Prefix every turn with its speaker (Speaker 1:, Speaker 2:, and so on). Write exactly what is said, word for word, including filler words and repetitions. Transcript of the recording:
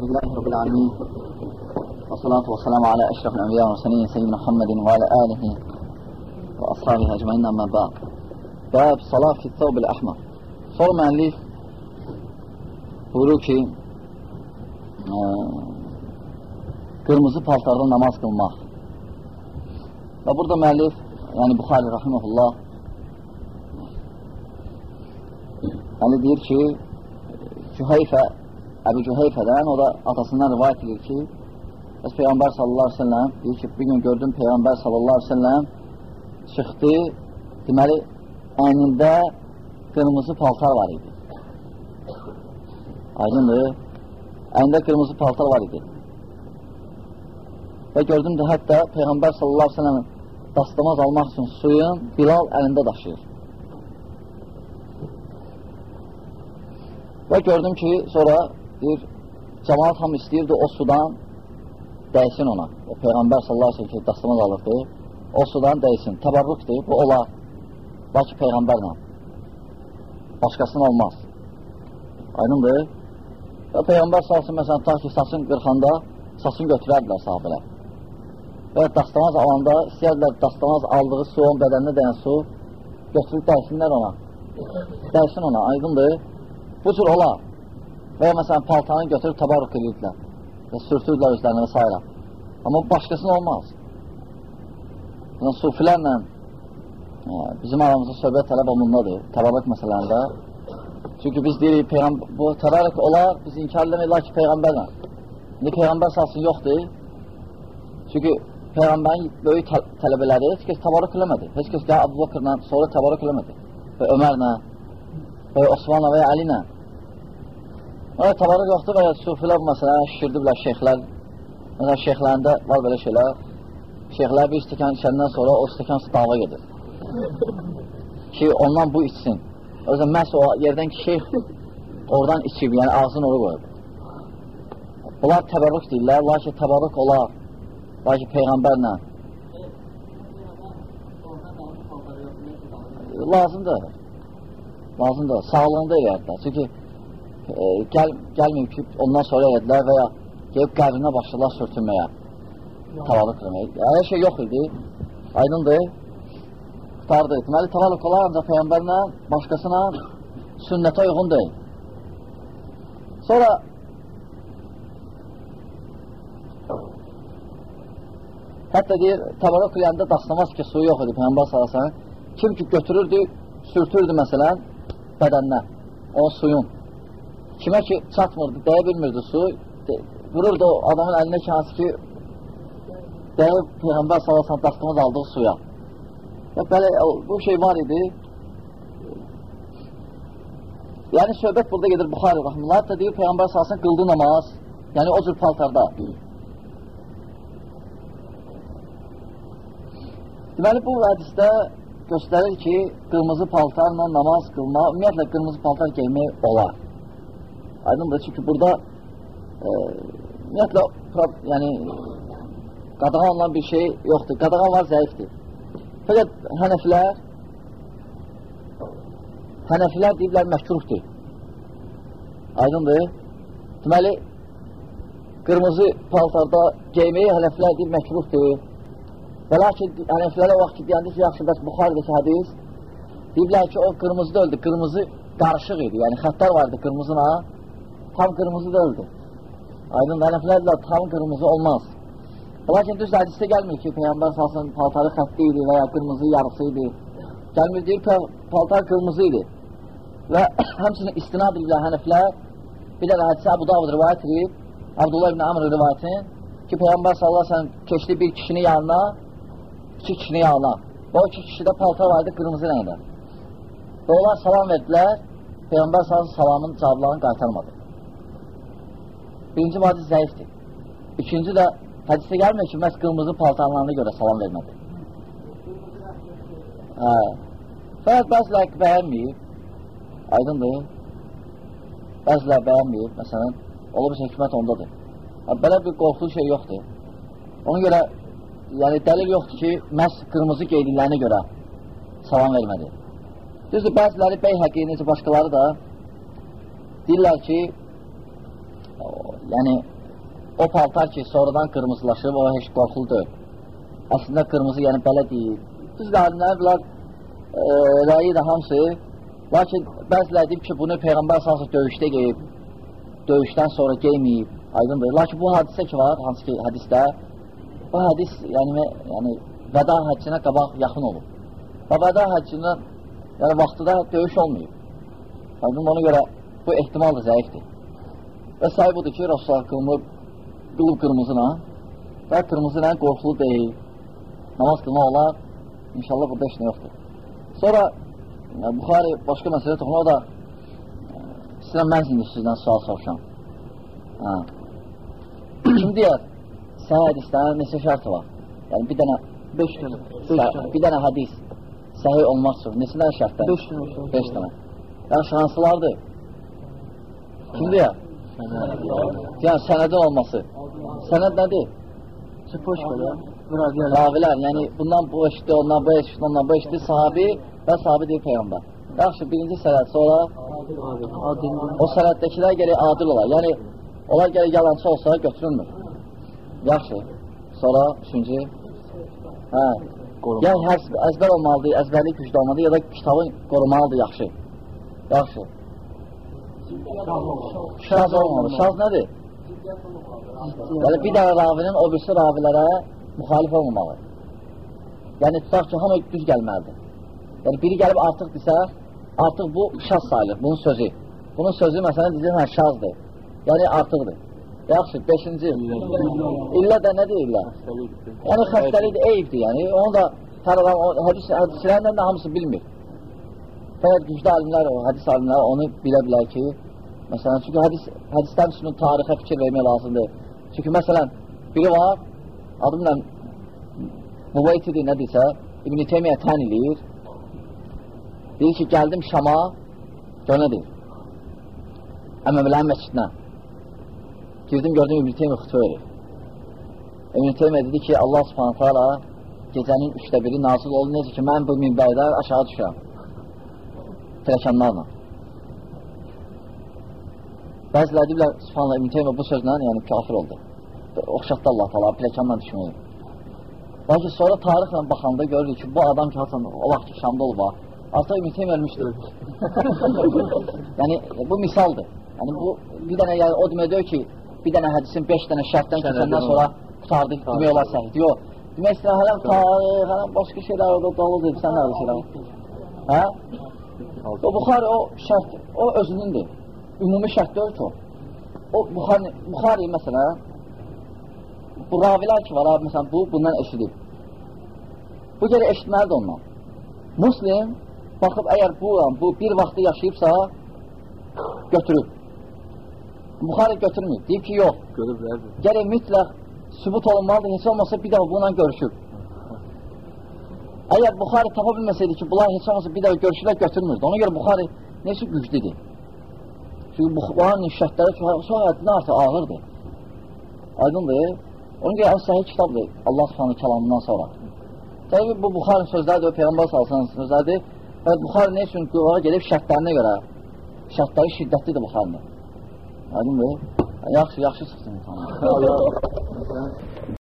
Speaker 1: Elhamdülillahi Rabbil Alemin. Və salatu və salamu alə əşrafil ənbiya və səniyyə seyyidina Muhammedin və alə alihi və ashabihi əcməindən mən bəq. Bəb salat fi thawbil əhmər. Sonra müəllif buyurur ki, e, qırmızı paltarda namaz qılmaq. Və burada müəllif, yəni Buxari rahiməhullah, yəni deyir ki, Cüheyfə, Əbu Cüheyfədən, o da atasından rivayət edir ki, bəs Peyğəmbər sallallahu aleyhi ve sellem deyir ki, bir gün gördüm Peyğəmbər sallallahu aleyhi ve sellem çıxdı, deməli, əynində qırmızı paltar var idi. Aydındır, əynində qırmızı paltar var idi. Və gördüm də hətta Peyğəmbər sallallahu aleyhi ve sellem dastamaz almaq üçün suyun Bilal əlində daşıyır. Və gördüm ki, sonra deyir, cəmaat hamı istəyirdi o sudan dəysin ona. Və Peyğəmbər sallallahu aleyhi ve sellem ki, dastamaz alırdı, o sudan dəysin. Təbarrukdur, bu olar. Lakin Peyğəmbərlə. Başqasının olmaz. Aydındır. Və Peyğəmbər sallallahu aleyhi ve sellem, məsələn, ta ki, saçın qırxanda, saçını götürərdilər sahabələr. Və dastamaz alanda, istəyərdilər dastamaz aldığı su, onun bədəninə dəyən su, götürüb dəysinlər ona. Dəysin ona, aydındır. Bu cür olar. Və ya məsələn, paltanı götürüb təbarruk edirdilər və sürtürdülər özlərini və s. Amma başqasının olmaz. Yəni, sufilərlə e, bizim aramızda söhbət tələb olundadır, təbarruk məsələlərində. Çünki biz deyirik, bu təbarruk olar, biz inkar eləmək lakin Peyğəmbərlə. İndi Peyğəmbər salsın yoxdur. Çünki Peyğəmbərin böyük tələbələri heç kəs təbarruk eləmədi. Heç kəs gəl Əbu Bakırla sonra təbarruk eləmədi. Və Ömərlə, və Osmanla və Əlinə. Və təbarruk yoxdur və ya sufilər bu məsələni şişirdiblər şeyxlər. Məsələn, şeyxlərində var belə şeylər. Şeyxlər bir stəkan içəndən sonra o stəkan dava gedir. Ki, ondan bu içsin. O yüzden məhz o yerdən ki, şeyx oradan içib, yəni ağzını onu qoyub. Bunlar təbarruk deyirlər, lakin təbarruk olar. Lakin Peyğəmbərlə. Lazımdır. Lazımdır. Sağlığında eləyədilər. Çünki e, gəl, gəlməyib ki, ondan sonra elədilər və ya gelib qəbrinə başlayırlar sürtünməyə. Tavalıq eləmək. Hər şey yox idi. Aydındır. Qutardı. Deməli, tavalıq olar ancaq Peyğəmbərlə, başqasına sünnətə uyğun deyil. Sonra hətta deyir, tavalıq eləyəndə dastamaz ki, suyu yox idi Peyğəmbər sallallahu aleyhi ve sellem. Kim ki götürürdü, sürtürdü məsələn bədəninə, o suyun. Kimə ki çatmırdı, dəyə bilmirdi su, de, vururdu o adamın əlinə ki, hansı ki dəyib Peyğəmbər sallallahu aleyhi ve sellem dastamaz aldığı suya. Və belə, bu şey var idi. Yəni söhbət burada gedir Buxari rahimullah, hətta deyir Peyğəmbər sallallahu aleyhi ve sellem qıldı namaz, yəni o cür paltarda. Deməli, bu hədisdə göstərir ki, qırmızı paltarla namaz qılma, ümumiyyətlə qırmızı paltar geymək olar. Aydındır, çünki burada e, ümumiyyətlə yəni, qadağan olan bir şey yoxdur. Qadağan var, zəifdir. Fəqət hənəflər hənəflər deyiblər məhkruhdur. Aydındır. Deməli, qırmızı paltarda geyməyi hənəflər deyib məhkruhdur. Və lakin hənəflərə o vaxt ki, deyəndə ki, yaxşı, bəs Buxaridəki hədis deyiblər ki, o qırmızı da öldü, qırmızı qarışıq idi, yəni xətlər vardı qırmızına, tam qırmızı da öldü. Aydın, hənəflərlə tam qırmızı olmaz. Və lakin düz hədisdə gəlmir ki, Peyğəmbər salsın paltarı xətti idi və ya qırmızı yarısı idi. Gəlmir deyir, paltar qırmızı idi. Və həmçinin istinad edirlər hənəflər, bir də hədisə Əbu Davud rivayət edib, Abdullah ibn Amr rivayətin ki, Peyğəmbər sallallahu aleyhi ve sellem keçdi bir kişinin yanına, iki kişinin yanına. O iki kişidə paltar vardı qırmızı rəngdə. Və onlar salam verdilər, Peyğəmbər sallallahu salamın cavablarını qaytarmadı. Birinci hadis zəifdir. İkinci də hədisdə gəlmir ki, məhz qırmızı paltarlarına görə salam vermədi. Hə. Fəqət bəzilər bəyənməyib, aydındır. Bəzilər bəyənməyib, məsələn, olub hikmət ondadır. Belə bir qorxulu şey yoxdur. Ona görə, yəni dəlil yoxdur ki, məhz qırmızı qeydiklərinə görə salam vermədi. Düzdür, bəziləri Beyhəqi, necə başqaları da deyirlər ki, yəni o paltar ki, sonradan qırmızılaşıb, o heç qorxulu deyil. Əslində qırmızı, yəni belə deyil. Biz alimlər, bunlar e, rəyi də hamısı, lakin bəziləri deyib ki, bunu Peyğəmbər sallallahu döyüşdə geyib, döyüşdən sonra geyməyib, aydındır. Lakin bu hadisə ki var, hansı ki hədisdə, bu hədis yəni, yəni vəda həccinə qabaq yaxın olub. Və vəda həccinə yəni vaxtıda döyüş olmayıb. Aydın, ona görə bu ehtimal da zəifdir. Və sahib budur ki, Rasulullah qılınıb, qılıb qırmızına və qırmızına qorxulu deyil. Namaz qılmaq olar, inşallah burada heç nə yoxdur. Sonra yəni, Buxari başqa məsələ toxunur, o da sizdən mən indi sizdən sual soruşam. Kim deyər, səhə hədislərin neçə şərti var? Yəni bir dənə
Speaker 2: beş dənə,
Speaker 1: bir dənə hədis səhi olmaq üçün neçə dənə şərtlər?
Speaker 2: beş dənə.
Speaker 1: beş dənə. Yəni şanslılardır. Kim deyər? Yəni sənədin olması. Sənəd nədir?
Speaker 2: Sıpoşqalar,
Speaker 1: ravilər, yəni bundan bu eşitdi, ondan bu eşitdi, ondan bu eşitdi, sahabi və sahabi deyil Peyğəmbər. Yaxşı, birinci sənəd, sonra o sənəddəkilər gərək adil olar. Yəni, onlar gərək yalancı olsa götürülmür. Yaxşı, sonra üçüncü, hə, yəni hər əzbər olmalıdır, əzbərlik gücdə olmalıdır, ya da kitabı qorumalıdır, yaxşı. Yaxşı. Şaz olmalı. Şaz nədir? Yəni, bir dənə ravinin o birisi ravilərə müxalif olmamalı. Yəni, tutaq ki, hamı düz gəlməlidir. Yəni, biri gəlib artıq desə, artıq bu şaz sayılır, bunun sözü. Bunun sözü, məsələn, deyəcək, hə, şazdır. Yəni, artıqdır. Yaxşı, beşinci. İllə də nədir illə? Yəni, xəstəlikdir, eyibdir, yəni. Onu da hər adam, hədis, hədislərdən də hamısı bilmir. Fəqət güclü alimlər, o hədis alimləri onu bilə bilər ki, məsələn, çünki hədis, hədislərin üstünün tarixə fikir vermək lazımdır. Çünki, məsələn, biri var, adımla Muvaytidir, nədirsə, İbn-i Teymiyyə tən eləyir, deyir ki, gəldim Şama, gör nə deyir? Əməmələrin məscidinə. Girdim, gördüm, İbn-i Teymiyyə xütbə verir. İbn-i Teymiyyə dedi ki, Allah subhanətə ala gecənin üçdə biri nazil oldu, necə ki, mən bu minbərdə aşağı düşürəm. Tələkanlarla. Bəziləri deyirlər, subhanallah, İbn-i Teymiyyə bu sözlə, yəni kafir oldu. Oxşatdı Allah təala, pləkanla düşməyi. Lakin sonra tarixlə baxanda görürük ki, bu adam ki, haçan o vaxt ki, Şamda olub, artıq İbn-i Teymiyyə ölmüşdür. Yəni, bu misaldır. Yəni, bu, bir dənə, yəni, o demək deyir ki, bir dənə hədisin beş dənə şərtdən keçəndən sonra qutardı, demək olar səhid. Yox, demək istəyən, hələm tarix, hələm başqa şeylər orada doludur, sən nə şeylər? Hə? O Buxari o şərt, o özünündür. Ümumi şərt deyil ki o. O Buxari, Buxari məsələn, bu ravilər ki var, abi, məsələn, bu, bundan eşidib. Bu geri eşitməlidir ondan. Muslim, baxıb, əgər bu, bu bir vaxtı yaşayıbsa, götürüb. Buxari götürmür, deyib ki, yox. Gərək mütləq sübut olunmalıdır, heç olmasa bir dəfə bununla görüşüb. Əgər Buxari tapa bilməsəydi ki, bunlar heç olmasa bir dəfə görüşülər götürmürdü. Ona görə Buxari neysə güclüdür. Çünki Buxarinin şərtləri çox həddindən artıq ağırdır. Aydındır. Ona görə ən səhih kitabdır Allah subhanahu kəlamından sonra. Təbii bu Buxarinin sözləridir, Peyğəmbər sallallahu sözləridir. Və Buxari nə üçün qıvağa gedib şərtlərinə görə, şərtləri şiddətlidir Buxarinin. Aydındır. Yaxşı, yaxşı çıxsın.